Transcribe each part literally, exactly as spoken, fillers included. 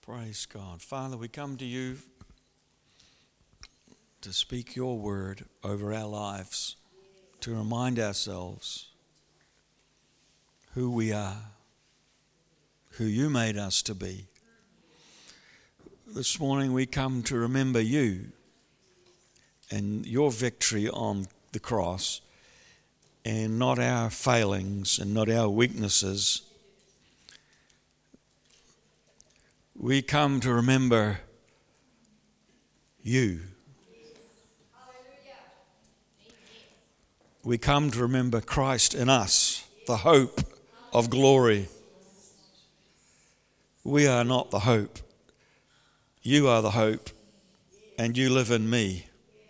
Praise God. Father, we come to you to speak your word over our lives, to remind ourselves who we are, who you made us to be. This morning we come to remember you and your victory on the cross, and not our failings and not our weaknesses. We come to remember you. We come to remember Christ in us, the hope of glory. We are not the hope. You are the hope, and you live in me.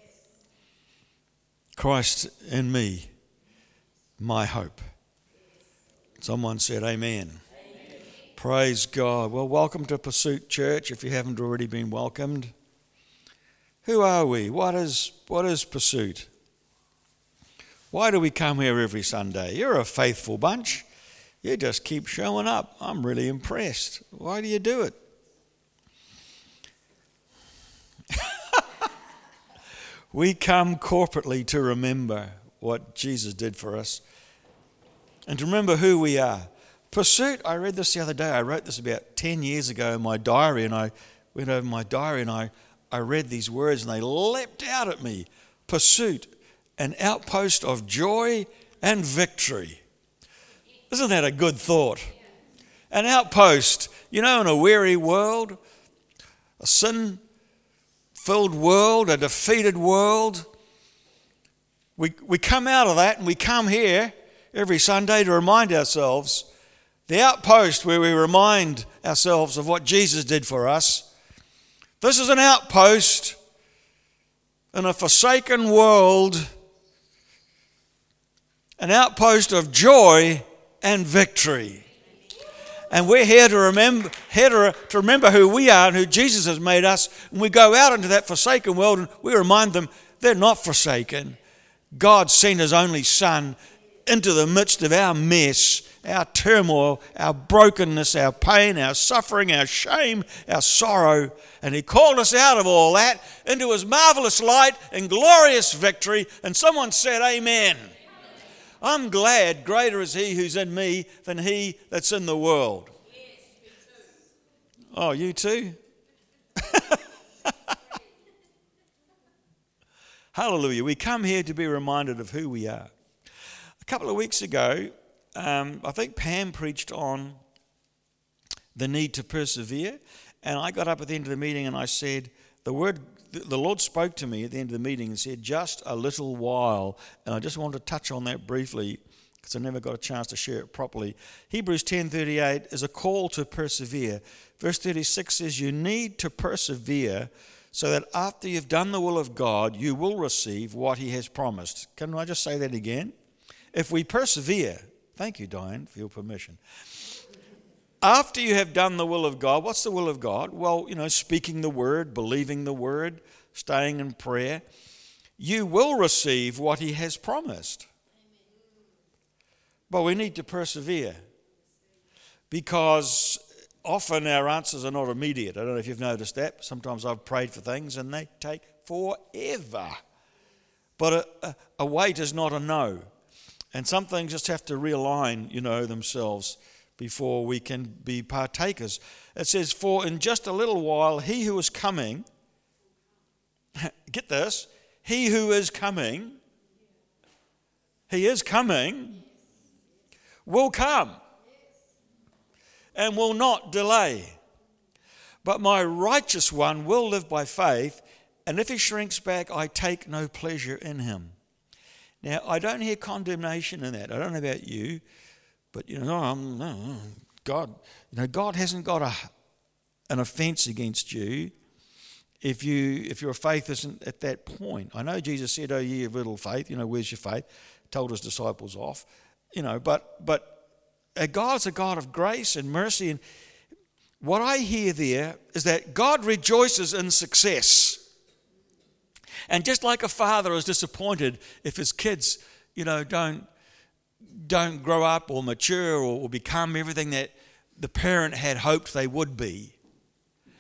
Christ in me, my hope. Someone said amen. Amen. Praise God. Well, welcome to Pursuit Church if you haven't already been welcomed. Who are we? What is, what is Pursuit? Why do we come here every Sunday? You're a faithful bunch. You just keep showing up. I'm really impressed. Why do you do it? We come corporately to remember what Jesus did for us and to remember who we are. Pursuit, I read this the other day. I wrote this about ten years ago in my diary, and I went over my diary and I, I read these words and they leapt out at me. Pursuit, an outpost of joy and victory. Isn't that a good thought? An outpost, you know, in a weary world, a sin-filled world, a defeated world. We, we come out of that and we come here every Sunday to remind ourselves, the outpost where we remind ourselves of what Jesus did for us. This is an outpost in a forsaken world, an outpost of joy and victory. And we're here to remember, here to, to remember who we are and who Jesus has made us. And we go out into that forsaken world and we remind them they're not forsaken. God sent his only Son into the midst of our mess, our turmoil, our brokenness, our pain, our suffering, our shame, our sorrow. And he called us out of all that into his marvelous light and glorious victory. And someone said, amen. I'm glad greater is he who's in me than he that's in the world. Yes, me too. Oh, you too? Hallelujah. We come here to be reminded of who we are. A couple of weeks ago, um, I think Pam preached on the need to persevere. And I got up at the end of the meeting and I said, the word, the Lord spoke to me at the end of the meeting and said, just a little while. And I just wanted to touch on that briefly because I never got a chance to share it properly. Hebrews ten thirty-eight is a call to persevere. Verse thirty-six says, you need to persevere so that after you've done the will of God, you will receive what he has promised. Can I just say that again? If we persevere, thank you, Diane, for your permission. After you have done the will of God, what's the will of God? Well, you know, speaking the word, believing the word, staying in prayer, you will receive what he has promised. But we need to persevere because often our answers are not immediate. I don't know if you've noticed that. Sometimes I've prayed for things and they take forever. But a, a, a wait is not a no. And some things just have to realign, you know, themselves before we can be partakers. It says, for in just a little while, he who is coming, get this, he who is coming, he is coming, will come and will not delay. But my righteous one will live by faith, and if he shrinks back, I take no pleasure in him. Now, I don't hear condemnation in that. I don't know about you, but you know, I'm, no, God, you know, God hasn't got a, an offence against you if you if your faith isn't at that point. I know Jesus said, "Oh, ye of little faith," you know, where's your faith? Told his disciples off, you know, but but God's a God of grace and mercy, and what I hear there is that God rejoices in success. And just like a father is disappointed if his kids, you know, don't don't grow up or mature or become everything that the parent had hoped they would be,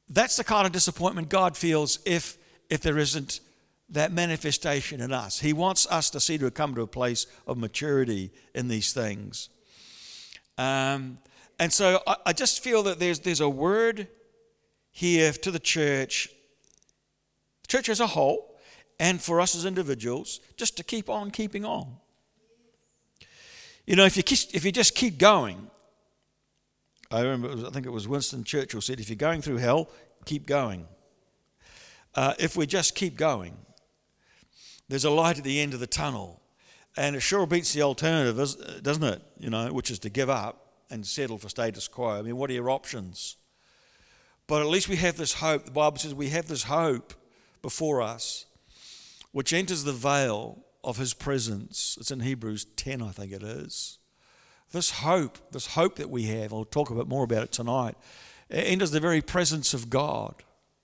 that's the kind of disappointment God feels if if there isn't that manifestation in us. He wants us to see to come to a place of maturity in these things. Um, and so I, I just feel that there's there's a word here to the church, the church as a whole, and for us as individuals, just to keep on keeping on. You know, if you keep, if you just keep going, I remember, it was, I think it was Winston Churchill said, if you're going through hell, keep going. Uh, if we just keep going, there's a light at the end of the tunnel. And it sure beats the alternative, doesn't it? You know, which is to give up and settle for status quo. I mean, what are your options? But at least we have this hope. The Bible says we have this hope before us, which enters the veil of his presence. It's in Hebrews ten, I think it is. This hope, this hope that we have, I'll talk a bit more about it tonight, it enters the very presence of God.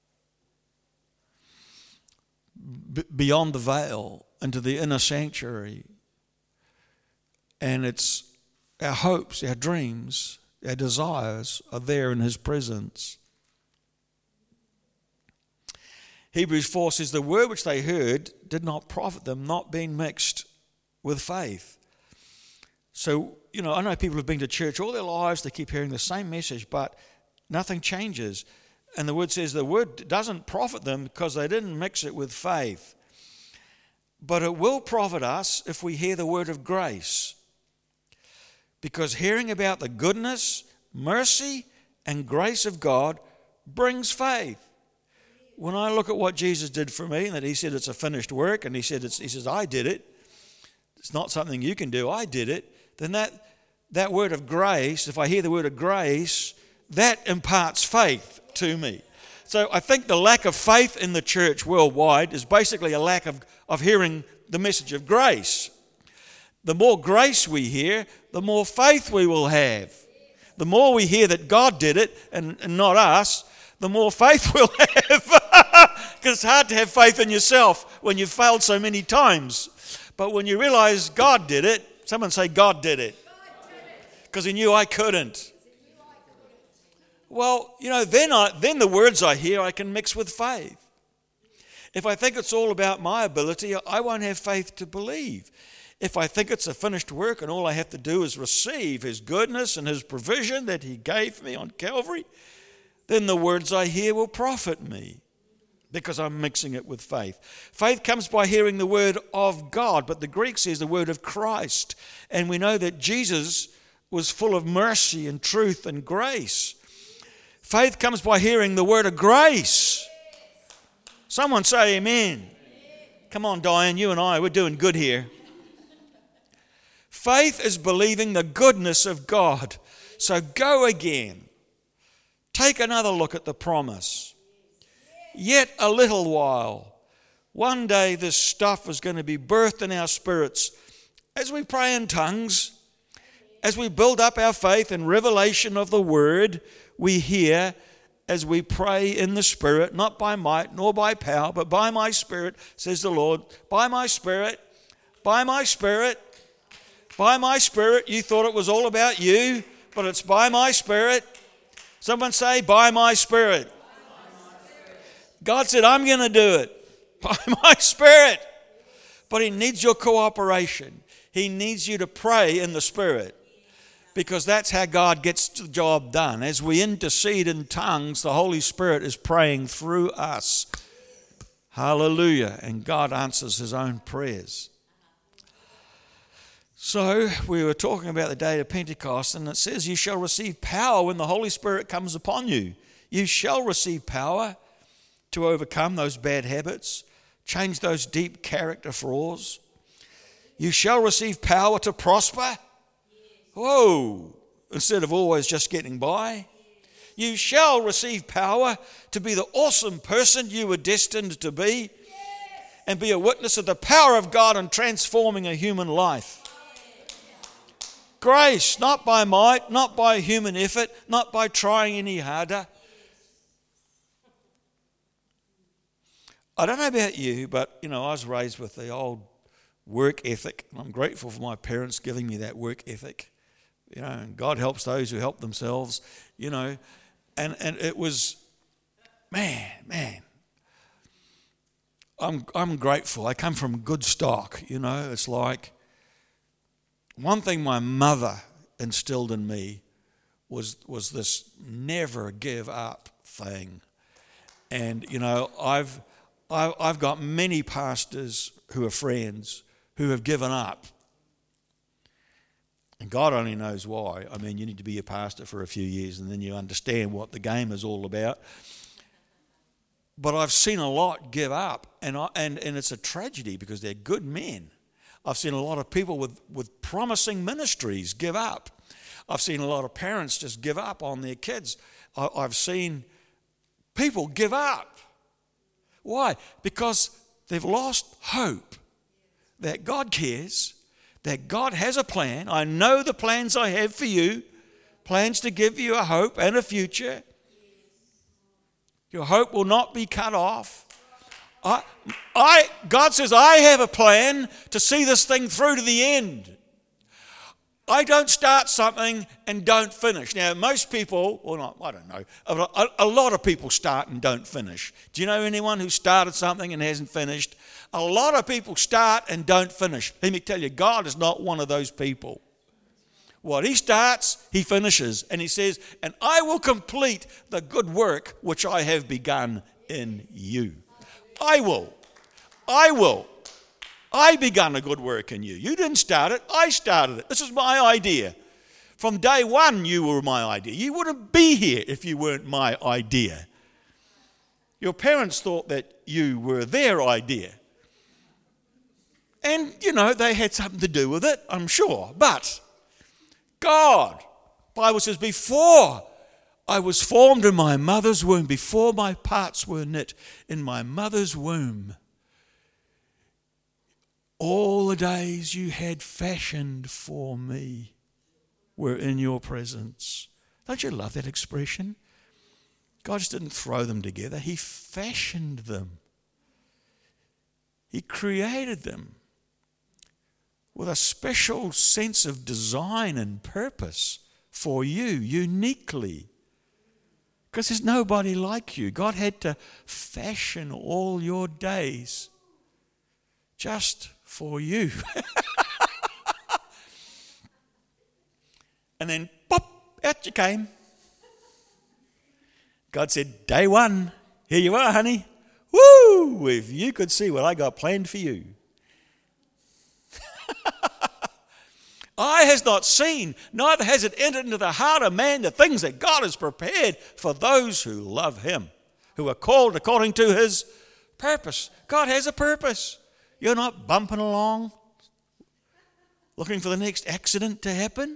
B- beyond the veil, into the inner sanctuary. And it's our hopes, our dreams, our desires are there in his presence. Hebrews four says, the word which they heard did not profit them, not being mixed with faith. So, you know, I know people have been to church all their lives, they keep hearing the same message, but nothing changes. And the word says the word doesn't profit them because they didn't mix it with faith. But it will profit us if we hear the word of grace. Because hearing about the goodness, mercy, and grace of God brings faith. When I look at what Jesus did for me, and that he said it's a finished work, and he said it's, he says I did it. It's not something you can do. I did it. Then that that word of grace, if I hear the word of grace, that imparts faith to me. So I think the lack of faith in the church worldwide is basically a lack of, of hearing the message of grace. The more grace we hear, the more faith we will have. The more we hear that God did it and, and not us, the more faith we'll have. Because it's hard to have faith in yourself when you've failed so many times. But when you realize God did it, someone say God did it. Because he knew I couldn't. Well, you know, then I, then the words I hear I can mix with faith. If I think it's all about my ability, I won't have faith to believe. If I think it's a finished work and all I have to do is receive his goodness and his provision that he gave me on Calvary, then the words I hear will profit me because I'm mixing it with faith. Faith comes by hearing the word of God, but the Greek says the word of Christ. And we know that Jesus was full of mercy and truth and grace. Faith comes by hearing the word of grace. Someone say amen. Amen. Come on, Diane, you and I, we're doing good here. Faith is believing the goodness of God. So go again. Take another look at the promise. Yet a little while. One day this stuff is going to be birthed in our spirits as we pray in tongues, as we build up our faith in revelation of the word we hear as we pray in the Spirit, not by might nor by power, but by my Spirit, says the Lord. By my Spirit, by my Spirit, by my Spirit. You thought it was all about you, but it's by my Spirit. Someone say, by my Spirit. God said, I'm going to do it by my Spirit. But he needs your cooperation. He needs you to pray in the Spirit. Because that's how God gets the job done. As we intercede in tongues, the Holy Spirit is praying through us. Hallelujah. And God answers his own prayers. So we were talking about the day of Pentecost, and it says, you shall receive power when the Holy Spirit comes upon you. You shall receive power to overcome those bad habits, change those deep character flaws. You shall receive power to prosper. Whoa, instead of always just getting by. You shall receive power to be the awesome person you were destined to be and be a witness of the power of God in transforming a human life. Grace, not by might, not by human effort, not by trying any harder. I don't know about you, but, you know, I was raised with the old work ethic, and I'm grateful for my parents giving me that work ethic. You know, and God helps those who help themselves, you know. And, and it was man, man, I'm I'm grateful. I come from good stock, you know. It's like one thing my mother instilled in me was was this never give up thing. And you know, I've I've, I've got many pastors who are friends who have given up. And God only knows why. I mean, you need to be a pastor for a few years and then you understand what the game is all about. But I've seen a lot give up, and I, and, and it's a tragedy because they're good men. I've seen a lot of people with, with promising ministries give up. I've seen a lot of parents just give up on their kids. I, I've seen people give up. Why? Because they've lost hope that God cares, that God has a plan. I know the plans I have for you, plans to give you a hope and a future. Your hope will not be cut off. I, I, God says, I have a plan to see this thing through to the end. I don't start something and don't finish. Now, most people, or not, I don't know, a, a lot of people start and don't finish. Do you know anyone who started something and hasn't finished? A lot of people start and don't finish. Let me tell you, God is not one of those people. What he starts, he finishes. And he says, and I will complete the good work which I have begun in you. I will. I will. I begun a good work in you. You didn't start it. I started it. This is my idea. From day one, you were my idea. You wouldn't be here if you weren't my idea. Your parents thought that you were their idea. And, you know, they had something to do with it, I'm sure. But God, the Bible says, before I was formed in my mother's womb, before my parts were knit in my mother's womb, all the days you had fashioned for me were in your presence. Don't you love that expression? God just didn't throw them together. He fashioned them. He created them with a special sense of design and purpose for you, uniquely. Because there's nobody like you. God had to fashion all your days just for you. And then, pop, out you came. God said, day one, here you are, honey. Woo! If you could see what I got planned for you. Eye has not seen, neither has it entered into the heart of man the things that God has prepared for those who love him, who are called according to his purpose. God has a purpose. You're not bumping along, looking for the next accident to happen.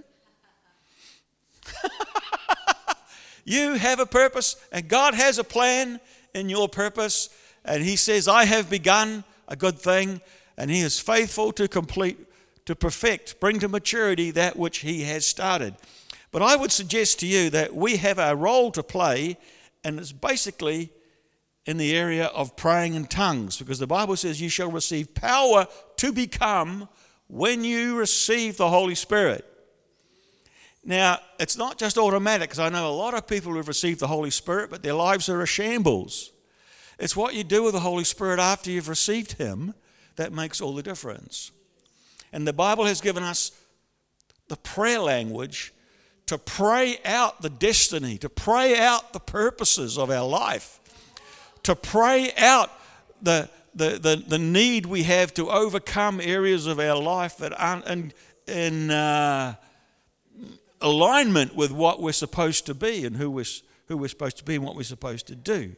You have a purpose, and God has a plan in your purpose, and he says, I have begun a good thing, and he is faithful to complete, to perfect, bring to maturity that which he has started. But I would suggest to you that we have a role to play, and it's basically in the area of praying in tongues, because the Bible says you shall receive power to become when you receive the Holy Spirit. Now, it's not just automatic, because I know a lot of people who have received the Holy Spirit, but their lives are a shambles. It's what you do with the Holy Spirit after you've received him that makes all the difference. And the Bible has given us the prayer language to pray out the destiny, to pray out the purposes of our life, to pray out the, the, the, the need we have to overcome areas of our life that aren't in, in uh, alignment with what we're supposed to be and who we're, who we're supposed to be and what we're supposed to do.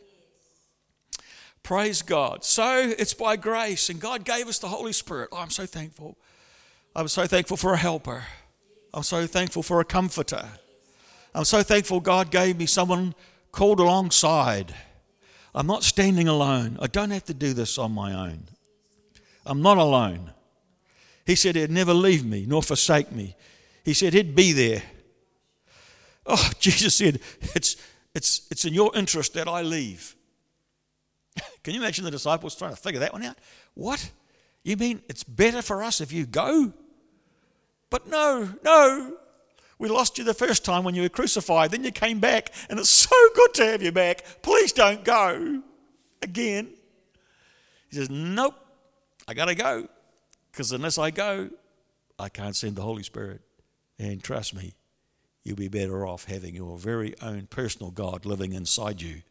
Praise God. So it's by grace, and God gave us the Holy Spirit. Oh, I'm so thankful. I'm so thankful for a helper. I'm so thankful for a comforter. I'm so thankful God gave me someone called alongside. I'm not standing alone. I don't have to do this on my own. I'm not alone. He said he'd never leave me nor forsake me. He said he'd be there. Oh, Jesus said, it's, it's, it's in your interest that I leave. Can you imagine the disciples trying to figure that one out? What? You mean it's better for us if you go? But no, no. We lost you the first time when you were crucified. Then you came back, and it's so good to have you back. Please don't go again. He says, nope, I got to go. Because unless I go, I can't send the Holy Spirit. And trust me, you'll be better off having your very own personal God living inside you.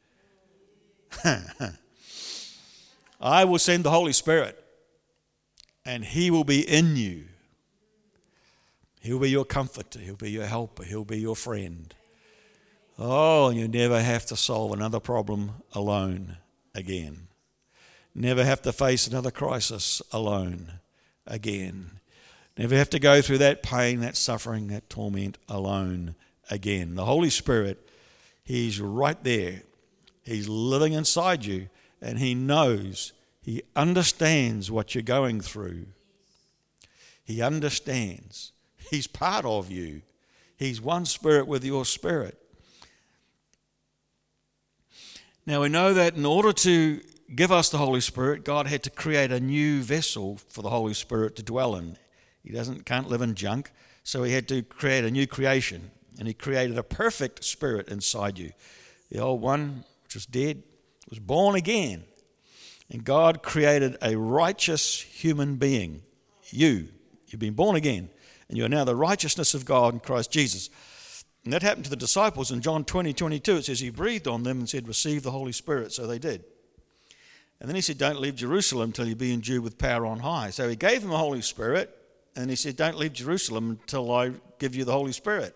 I will send the Holy Spirit, and He will be in you. He'll be your comforter. He'll be your helper. He'll be your friend. Oh, and you never have to solve another problem alone again. Never have to face another crisis alone again. Never have to go through that pain, that suffering, that torment alone again. The Holy Spirit, He's right there. He's living inside you, and He knows, He understands what you're going through. He understands. He's part of you. He's one spirit with your spirit. Now we know that in order to give us the Holy Spirit, God had to create a new vessel for the Holy Spirit to dwell in. He doesn't can't live in junk, so He had to create a new creation, and He created a perfect spirit inside you. The old one, which was dead, was born again, and God created a righteous human being. You, you've been born again, and you are now the righteousness of God in Christ Jesus. And that happened to the disciples in John twenty, twenty-two. It says He breathed on them and said, receive the Holy Spirit. So they did. And then He said, don't leave Jerusalem till you be endued with power on high. So He gave them the Holy Spirit, and He said, don't leave Jerusalem until I give you the Holy Spirit.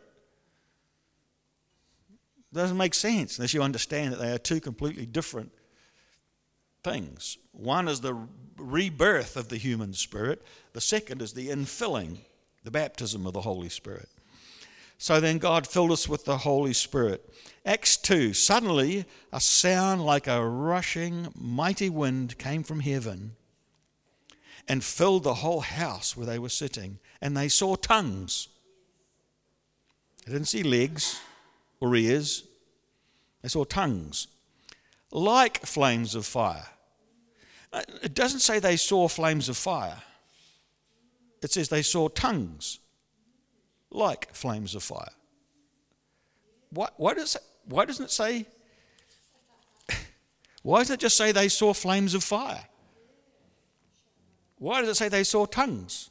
It doesn't make sense unless you understand that they are two completely different things. One is the rebirth of the human spirit. The second is the infilling, the baptism of the Holy Spirit. So then God filled us with the Holy Spirit. Acts two, suddenly a sound like a rushing mighty wind came from heaven and filled the whole house where they were sitting, and they saw tongues. They didn't see legs or ears. They saw tongues like flames of fire. It doesn't say they saw flames of fire. It says they saw tongues like flames of fire. Why, why, does it, why doesn't it say, why doesn't it just say they saw flames of fire? Why does it say they saw tongues?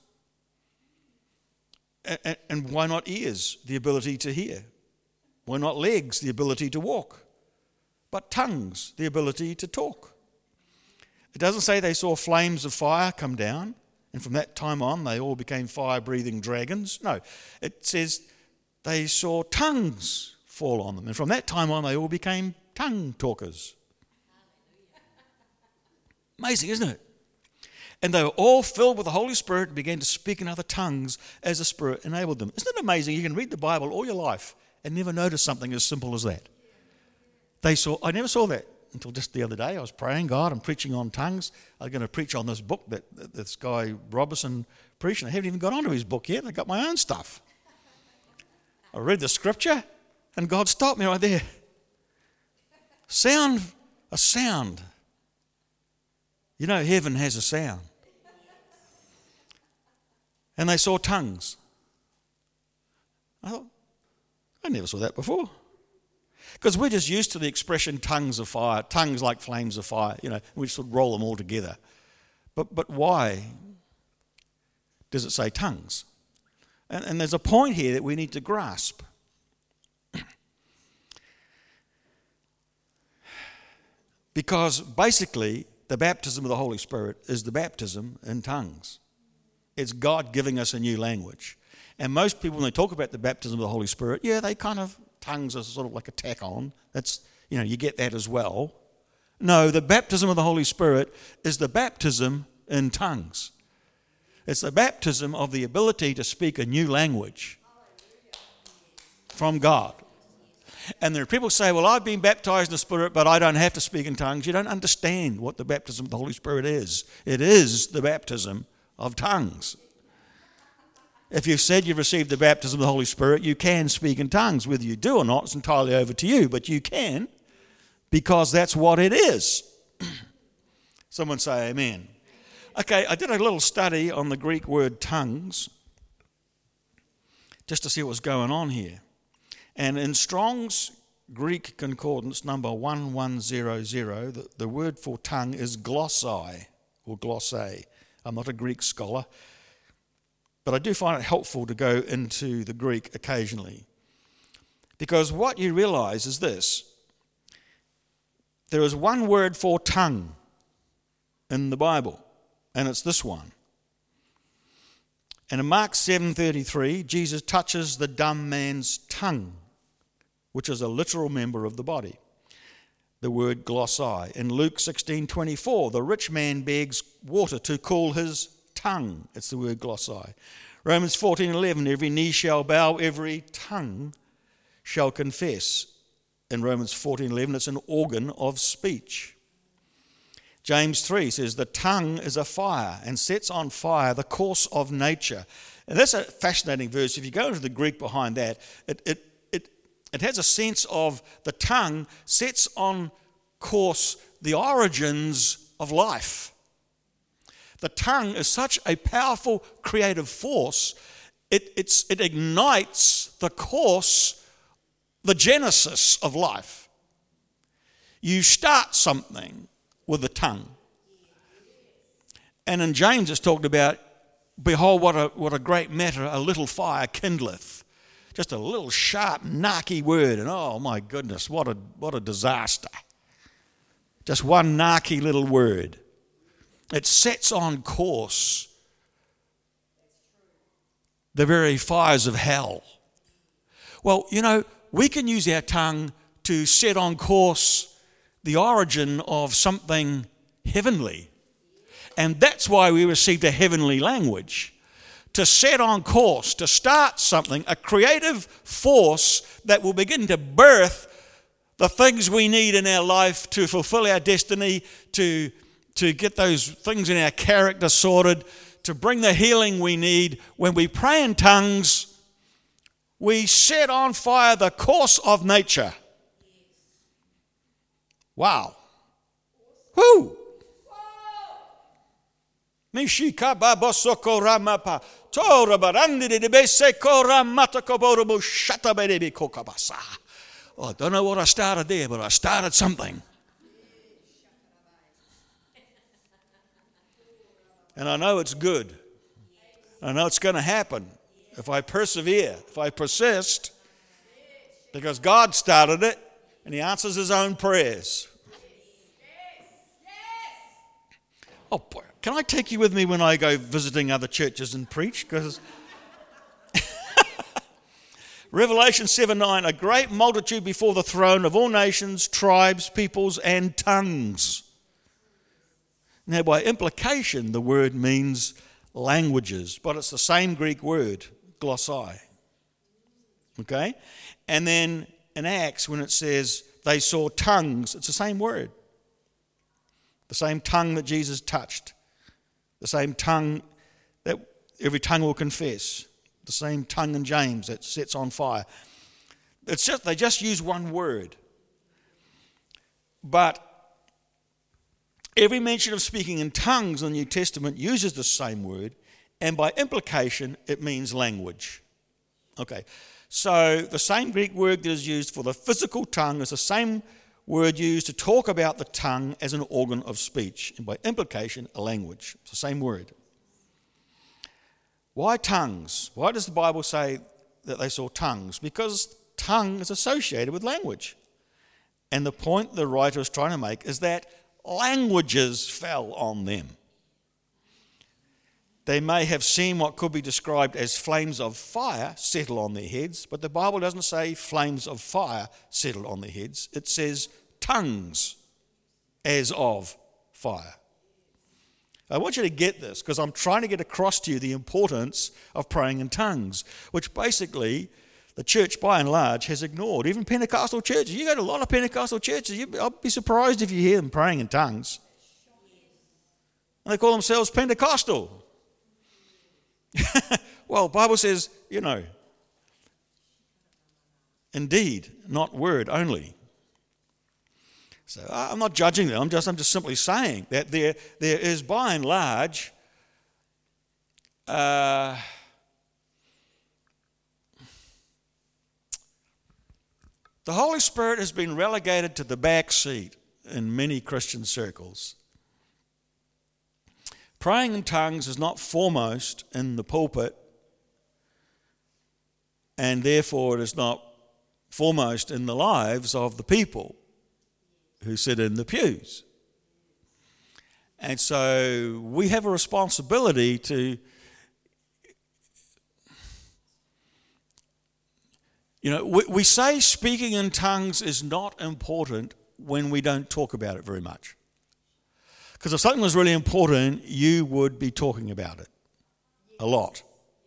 And, and why not ears, the ability to hear? Why not legs, the ability to walk? But tongues, the ability to talk. It doesn't say they saw flames of fire come down, and from that time on they all became fire-breathing dragons. No, it says they saw tongues fall on them, and from that time on they all became tongue talkers. Amazing, isn't it? And they were all filled with the Holy Spirit and began to speak in other tongues as the Spirit enabled them. Isn't it amazing? You can read the Bible all your life and never notice something as simple as that. They saw, I never saw that until just the other day. I was praying, God, I'm preaching on tongues. I'm going to preach on this book that, that this guy Robertson preached, and I haven't even got onto his book yet. I got my own stuff. I read the scripture, and God stopped me right there. Sound, a sound. You know, heaven has a sound. And they saw tongues. I thought, I never saw that before. Because we're just used to the expression tongues of fire, tongues like flames of fire, you know, we just sort of roll them all together. But but why does it say tongues? And, and there's a point here that we need to grasp. Because basically, the baptism of the Holy Spirit is the baptism in tongues. It's God giving us a new language. And most people, when they talk about the baptism of the Holy Spirit, yeah, they kind of, tongues are sort of like a tack on. That's, you know, you get that as well. No, the baptism of the Holy Spirit is the baptism in tongues. It's the baptism of the ability to speak a new language from God. And there are people who say, well, I've been baptized in the Spirit, but I don't have to speak in tongues. You don't understand what the baptism of the Holy Spirit is. It is the baptism of tongues. If you've said you've received the baptism of the Holy Spirit, you can speak in tongues. Whether you do or not, it's entirely over to you, but you can, because that's what it is. Someone say amen. Okay, I did a little study on the Greek word tongues. just to see what's going on here. And in Strong's Greek Concordance number one one zero zero, the, the word for tongue is glossai or glosse. I'm not a Greek scholar, but I do find it helpful to go into the Greek occasionally. Because what you realize is this: there is one word for tongue in the Bible, and it's this one. And in Mark seven thirty-three, Jesus touches the dumb man's tongue, which is a literal member of the body. The word glossai. In Luke sixteen twenty-four, the rich man begs water to cool his tongue. It's the word glossai. Romans fourteen eleven, every knee shall bow, every tongue shall confess. In Romans fourteen eleven, it's an organ of speech. James three says, the tongue is a fire and sets on fire the course of nature. And that's a fascinating verse. If you go into the Greek behind that, it, it, it, it has a sense of the tongue sets on course the origins of life. The tongue is such a powerful creative force, it, it's, it ignites the course, the genesis of life. You start something with the tongue. And in James it's talked about, behold, what a, what a great matter a little fire kindleth. Just a little sharp, narky word, and oh my goodness, what a, what a disaster. Just one narky little word. It sets on course the very fires of hell. Well, you know, we can use our tongue to set on course the origin of something heavenly. And that's why we received a heavenly language. To set on course, to start something, a creative force that will begin to birth the things we need in our life to fulfill our destiny, to, to get those things in our character sorted, to bring the healing we need. When we pray in tongues, we set on fire the course of nature. Wow. Whoo! Mishika baba soko ramapa. Tora barandi de bese koramata koborobo shata berebi kokabasa. Oh, I don't know what I started there, but I started something. And I know it's good. I know it's going to happen if I persevere, if I persist, because God started it. And he answers his own prayers. Oh boy, can I take you with me when I go visiting other churches and preach? Because Revelation seven nine, a great multitude before the throne of all nations, tribes, peoples, and tongues. Now, by implication, the word means languages, but it's the same Greek word, glossai. Okay? And then in Acts, when it says they saw tongues, it's the same word. The same tongue that Jesus touched. The same tongue that every tongue will confess. The same tongue in James that sets on fire. It's just they just use one word. But every mention of speaking in tongues in the New Testament uses the same word, and by implication, it means language. Okay. So the same Greek word that is used for the physical tongue is the same word used to talk about the tongue as an organ of speech, and by implication, a language. It's the same word. Why tongues? Why does the Bible say that they saw tongues? Because tongue is associated with language. And the point the writer is trying to make is that languages fell on them. They may have seen what could be described as flames of fire settle on their heads, but the Bible doesn't say flames of fire settle on their heads. It says tongues as of fire. I want you to get this because I'm trying to get across to you the importance of praying in tongues, which basically the church by and large has ignored. Even Pentecostal churches. You go to a lot of Pentecostal churches, you, I'll be surprised if you hear them praying in tongues. And they call themselves Pentecostal. Well, the Bible says, you know, indeed, not word only. So I'm not judging them. I'm just, I'm just simply saying that there, there is, by and large, uh, The Holy Spirit has been relegated to the back seat in many Christian circles. Praying in tongues is not foremost in the pulpit, and therefore it is not foremost in the lives of the people who sit in the pews. And so we have a responsibility to, you know, we, we say speaking in tongues is not important when we don't talk about it very much. Because if something was really important, you would be talking about it a lot.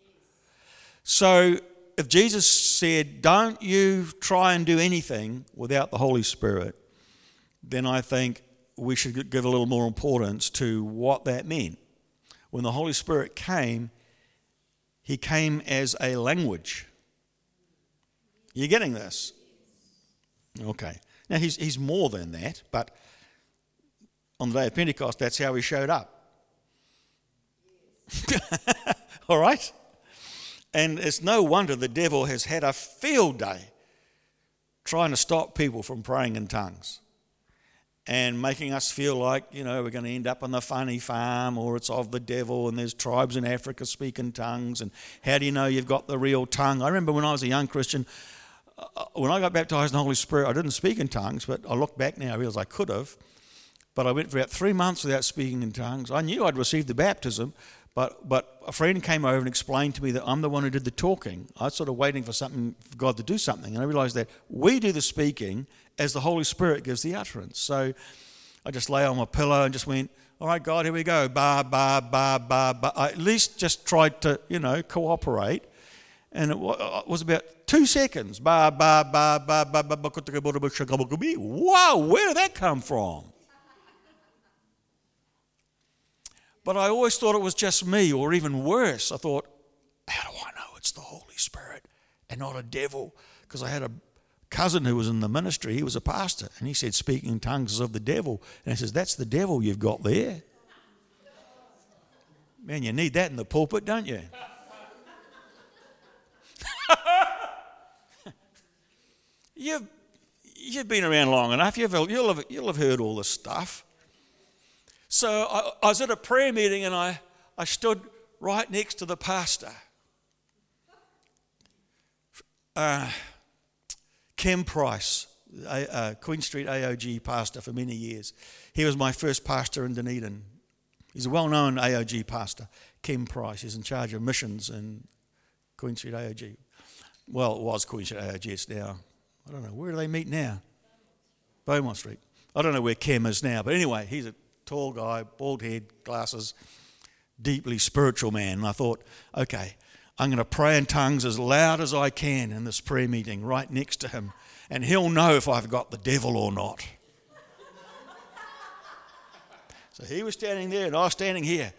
So if Jesus said, don't you try and do anything without the Holy Spirit, then I think we should give a little more importance to what that meant. When the Holy Spirit came, he came as a language. You're getting this? Okay. Now, he's, he's more than that, but on the day of Pentecost, that's how he showed up. All right? And it's no wonder the devil has had a field day trying to stop people from praying in tongues and making us feel like, you know, we're going to end up on the funny farm, or it's of the devil and there's tribes in Africa speaking tongues, and how do you know you've got the real tongue? I remember when I was a young Christian, uh, when I got baptized in the Holy Spirit, I didn't speak in tongues, but I look back now, I realise I could have. But I went for about three months without speaking in tongues. I knew I'd received the baptism, but but a friend came over and explained to me that I'm the one who did the talking. I was sort of waiting for something, for God to do something, and I realised that we do the speaking as the Holy Spirit gives the utterance. So I just lay on my pillow and just went, all right, God, here we go. Ba, ba, ba, ba, ba. I at least just tried to, you know, cooperate. And it was about two seconds. Ba, ba, ba, ba, ba, ba, ba. Wow, where did that come from? But I always thought it was just me, or even worse. I thought, how do I know it's the Holy Spirit and not a devil? Because I had a cousin who was in the ministry. He was a pastor, and he said speaking in tongues is of the devil. And he says, that's the devil you've got there. Man, you need that in the pulpit, don't you? you've, you've been around long enough. You've, you'll, have, you'll have heard all this stuff. So I, I was at a prayer meeting, and I, I stood right next to the pastor. Uh, Kem Price, a, uh, Queen Street A O G pastor for many years. He was my first pastor in Dunedin. He's a well-known A O G pastor, Kem Price. He's in charge of missions in Queen Street A O G. Well, it was Queen Street A O G. It's now, I don't know, where do they meet now? Beaumont Street. I don't know where Kem is now, but anyway, he's a tall guy, bald head, glasses, deeply spiritual man. And I thought, okay, I'm going to pray in tongues as loud as I can in this prayer meeting right next to him, and he'll know if I've got the devil or not. So he was standing there and I was standing here.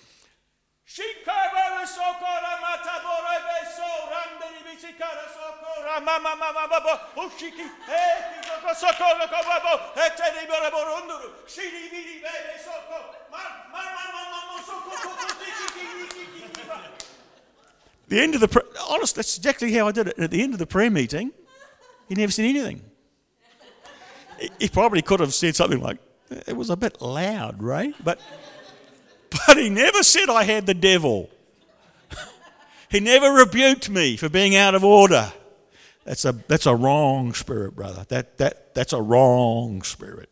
The end of the, honest, that's exactly how I did it. At the end of the prayer meeting, he never said anything. He, he probably could have said something like, it was a bit loud, Ray, but, but he never said I had the devil. He never rebuked me for being out of order. That's a that's a wrong spirit, brother. That that that's a wrong spirit.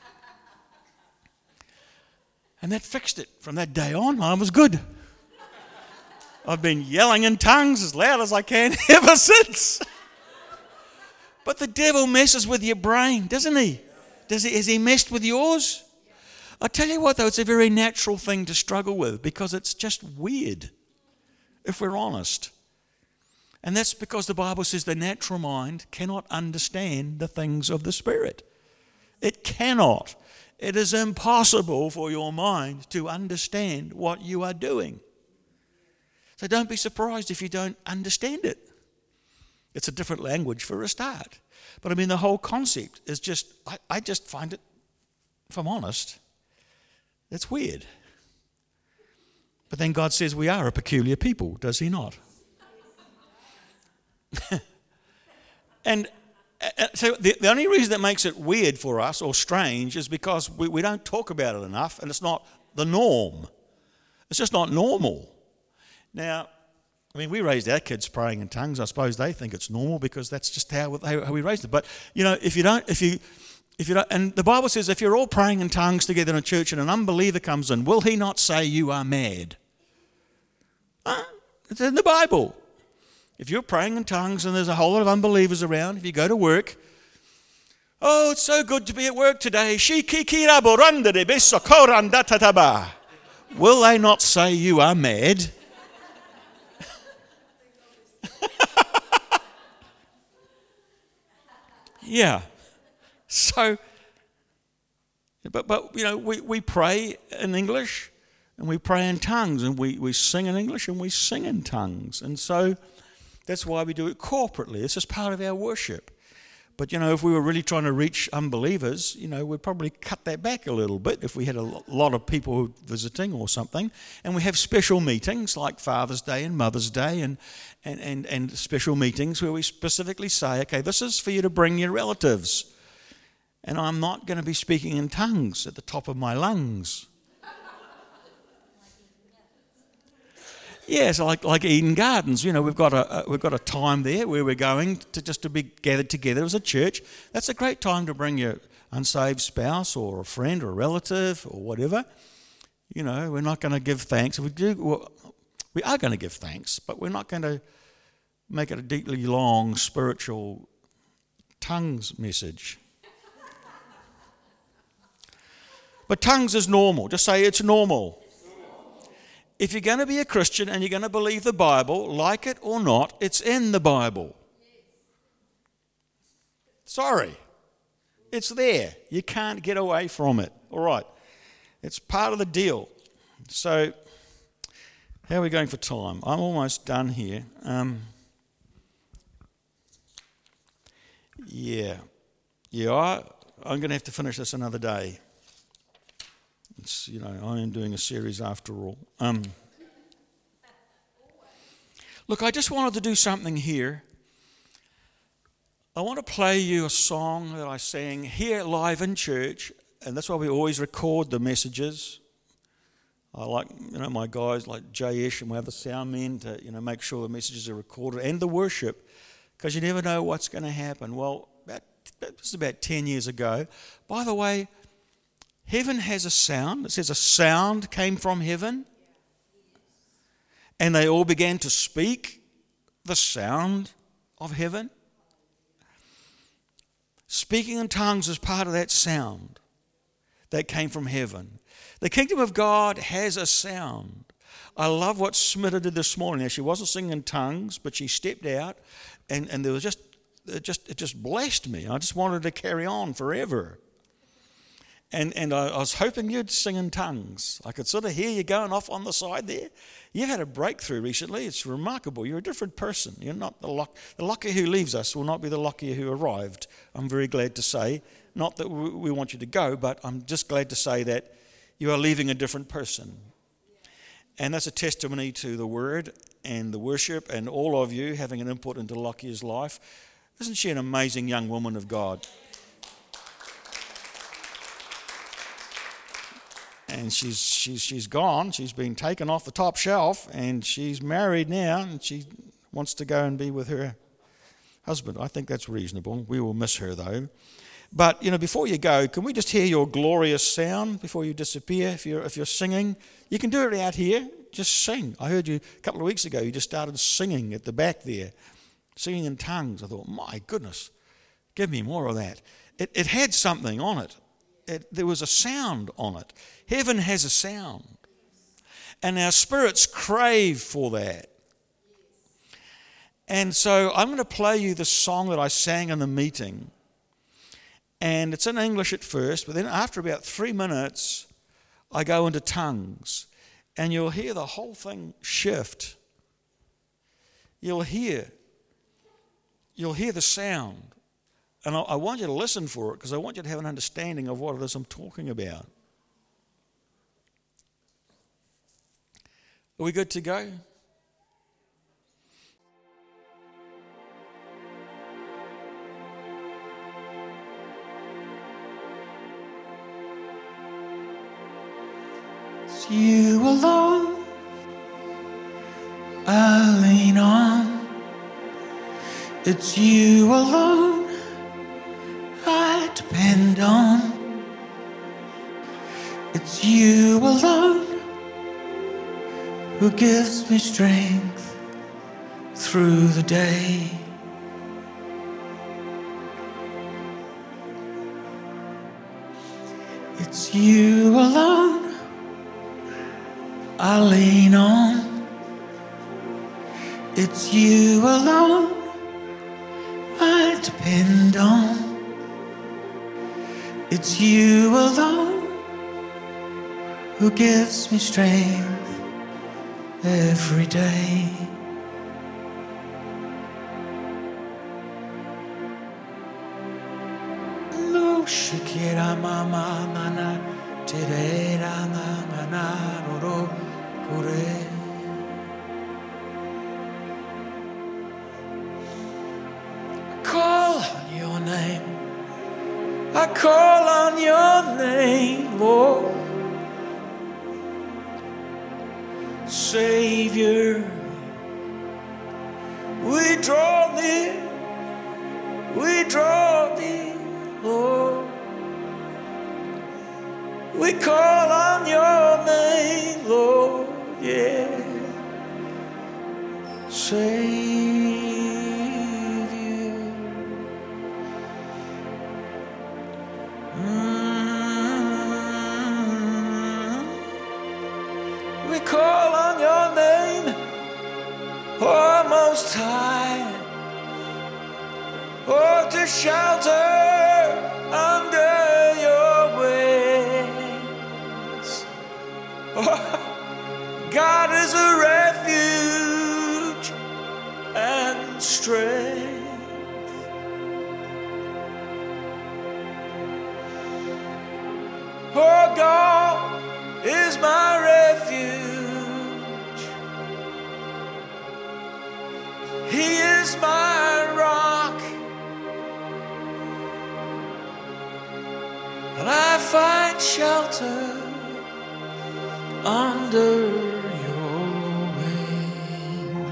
And that fixed it. From that day on, I was good. I've been yelling in tongues as loud as I can ever since. But the devil messes with your brain, doesn't he? Does he? Has he messed with yours? I tell you what, though, it's a very natural thing to struggle with because it's just weird, if we're honest. And that's because the Bible says the natural mind cannot understand the things of the Spirit. It cannot. It is impossible for your mind to understand what you are doing. So don't be surprised if you don't understand it. It's a different language for a start. But I mean, the whole concept is just, I, I just find it, if I'm honest, it's weird. But then God says we are a peculiar people, does he not? and Uh, So the, the only reason that makes it weird for us or strange is because we, we don't talk about it enough, and it's not the norm. It's just not normal. Now, I mean, we raised our kids praying in tongues. I suppose they think it's normal because that's just how, how we raised it. But you know, if you don't, if you, if you don't, and the Bible says, if you're all praying in tongues together in a church and an unbeliever comes in, will he not say you are mad? Huh? It's in the Bible. If you're praying in tongues and there's a whole lot of unbelievers around, if you go to work, oh, it's so good to be at work today. Will they not say you are mad? Yeah. So, but, but you know, we, we pray in English and we pray in tongues, and we, we sing in English and we sing in tongues. And so that's why we do it corporately. It's just part of our worship. But, you know, if we were really trying to reach unbelievers, you know, we'd probably cut that back a little bit if we had a lot of people visiting or something. And we have special meetings like Father's Day and Mother's Day and, and, and, and special meetings where we specifically say, okay, this is for you to bring your relatives. And I'm not going to be speaking in tongues at the top of my lungs. Yeah, so like like Eden Gardens, you know, we've got a, a we've got a time there where we're going to just to be gathered together as a church. That's a great time to bring your unsaved spouse or a friend or a relative or whatever. You know, we're not going to give thanks. We do, well, we are going to give thanks, but we're not going to make it a deeply long spiritual tongues message. But tongues is normal. Just say it's normal. If you're going to be a Christian and you're going to believe the Bible, like it or not, it's in the Bible. Sorry. It's there. You can't get away from it. All right. It's part of the deal. So, how are we going for time? I'm almost done here. Um, yeah. Yeah, I, I'm going to have to finish this another day. It's, you know, I am doing a series after all. Um, look, I just wanted to do something here. I want to play you a song that I sang here live in church, and that's why we always record the messages. I like, you know, my guys like Jayesh and we have the sound men to, you know, make sure the messages are recorded and the worship, because you never know what's going to happen. Well, about, this is about ten years ago. By the way, heaven has a sound. It says a sound came from heaven. And they all began to speak the sound of heaven. Speaking in tongues is part of that sound that came from heaven. The kingdom of God has a sound. I love what Smitta did this morning. Now, she wasn't singing in tongues, but she stepped out and, and there was just, it just, it just blessed me. I just wanted to carry on forever. And and I, I was hoping you'd sing in tongues. I could sort of hear you going off on the side there. You've had a breakthrough recently. It's remarkable. You're a different person. You're not the lock. The Lockyer who leaves us will not be the Lockyer who arrived. I'm very glad to say. Not that we, we want you to go, but I'm just glad to say that you are leaving a different person. And that's a testimony to the word and the worship and all of you having an input into Lockyer's life. Isn't she an amazing young woman of God? And she's she's she's gone. She's been taken off the top shelf, and she's married now, and she wants to go and be with her husband. I think that's reasonable. We will miss her though. But you know, before you go, can we just hear your glorious sound before you disappear? If you're if you're singing, you can do it out here. Just sing. I heard you a couple of weeks ago. You just started singing at the back there, singing in tongues. I thought, my goodness, give me more of that. It it had something on it. It, there was a sound on it. Heaven has a sound. And our spirits crave for that. And so I'm going to play you the song that I sang in the meeting. And it's in English at first, but then after about three minutes, I go into tongues. And you'll hear the whole thing shift. You'll hear. You'll hear the sound. And I want you to listen for it because I want you to have an understanding of what it is I'm talking about. Are we good to go? It's you alone I lean on. It's you alone I depend on. It's you alone who gives me strength through the day. It's you alone I lean on. It's you alone I depend on. It's you alone who gives me strength every day. No shikira mama mana terera mana roro kure. Call on your name. I call on your name, Lord. Savior, we draw near, we draw near, Lord. We call on your name, Lord, yeah. Savior, we call on your name, oh Most High, oh to shelter under your wings. Oh, God is a refuge and strength. Oh, God is my refuge. He is my rock, and I find shelter under your wings.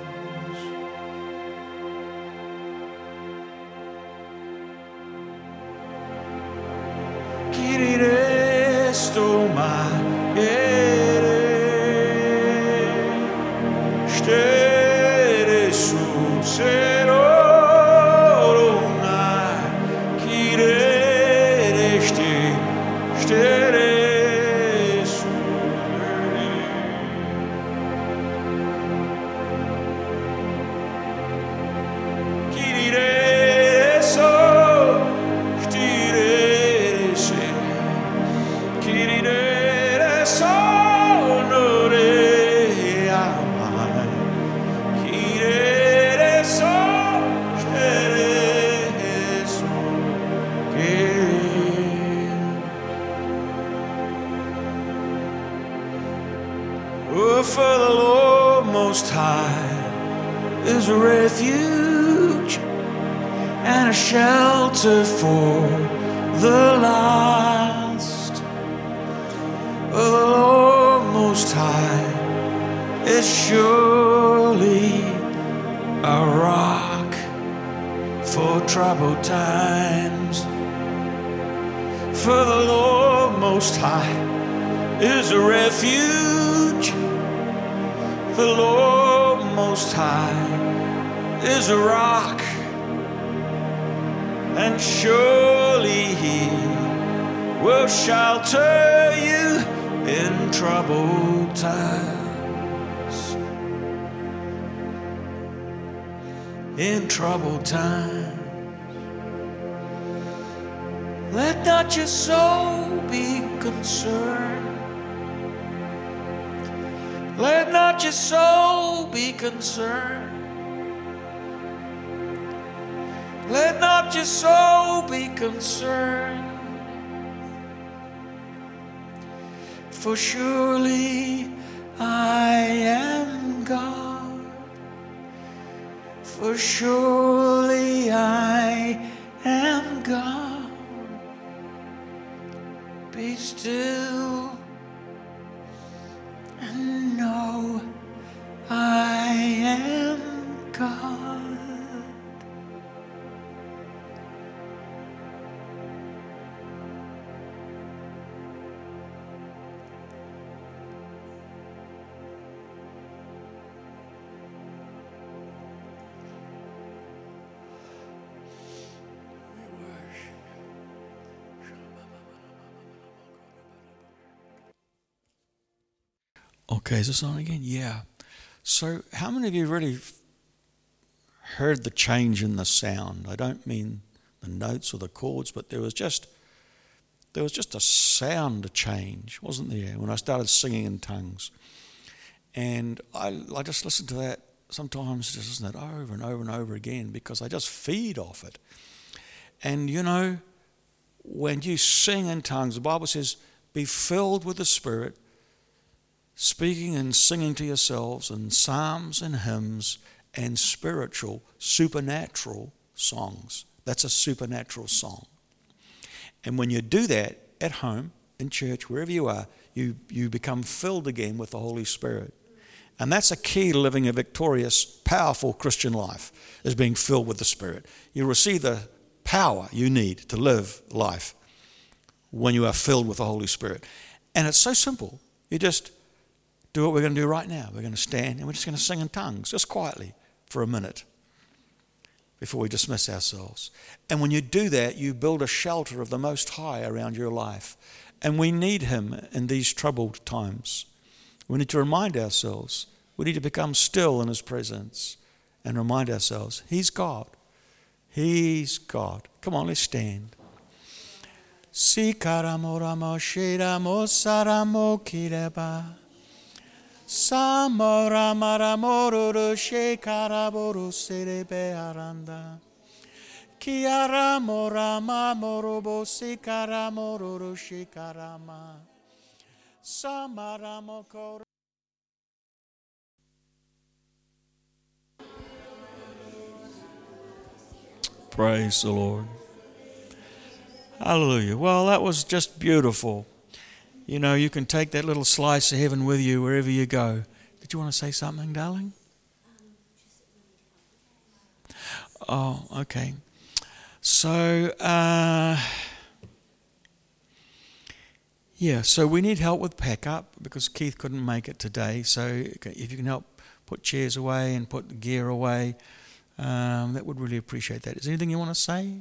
Kirire stoma ere stere su serona kirere sti stere su kirire so stire se kirire so nore amai kirere so stere su ke. Oh, for the Lord Most High is a refuge and a shelter for the lost. Oh, the Lord Most High is surely a rock for troubled times. For the Lord Most High is a refuge. The Lord Most High is a rock, and surely He will shelter you in troubled times. In troubled times, let not your soul be concerned. Let not your soul be concerned. Let not your soul be concerned. For surely I am God. For surely I am God. Be still Okay, is this on again? Yeah. So how many of you really heard the change in the sound? I don't mean the notes or the chords, but there was just there was just a sound change, wasn't there, when I started singing in tongues. And I, I just listen to that sometimes, just listen to that over and over and over again, because I just feed off it. And you know, when you sing in tongues, the Bible says, be filled with the Spirit, speaking and singing to yourselves in psalms and hymns and spiritual, supernatural songs. That's a supernatural song. And when you do that at home, in church, wherever you are, you, you become filled again with the Holy Spirit. And that's a key to living a victorious, powerful Christian life, is being filled with the Spirit. You receive the power you need to live life when you are filled with the Holy Spirit. And it's so simple. You just do what we're going to do right now. We're going to stand and we're just going to sing in tongues, just quietly, for a minute before we dismiss ourselves. And when you do that, you build a shelter of the Most High around your life. And we need Him in these troubled times. We need to remind ourselves. We need to become still in His presence and remind ourselves, He's God. He's God. Come on, let's stand. Sikaramoramo shiramo saramo kireba. Samora maramoro shekaraboro serebe aranda. Kiara morama morobo sikaramoro shekarama. Samaramo kor. Praise the Lord. Hallelujah. Well, that was just beautiful. You know, you can take that little slice of heaven with you wherever you go. Did you want to say something, darling? Oh, okay. So, uh, yeah, so we need help with pack up because Keith couldn't make it today. So if you can help put chairs away and put the gear away, um, that would really appreciate that. Is there anything you want to say?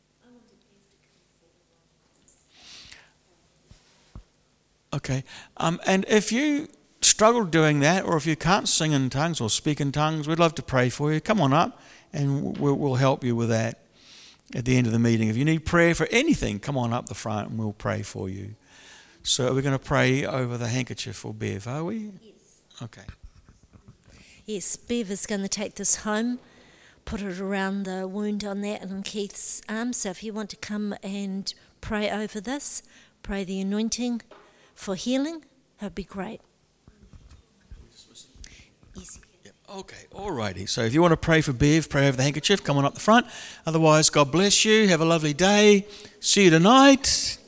Okay, um, and if you struggle doing that, or if you can't sing in tongues or speak in tongues, we'd love to pray for you. Come on up, and we'll, we'll help you with that at the end of the meeting. If you need prayer for anything, come on up the front, and we'll pray for you. So we're going to pray over the handkerchief for Bev, are we? Yes. Okay. Yes, Bev is going to take this home, put it around the wound on that and on Keith's arm. So if you want to come and pray over this, pray the anointing for healing, that'd be great. Yes. Yep. Okay, all righty. So if you want to pray for Bev, pray over the handkerchief, come on up the front. Otherwise, God bless you. Have a lovely day. See you tonight.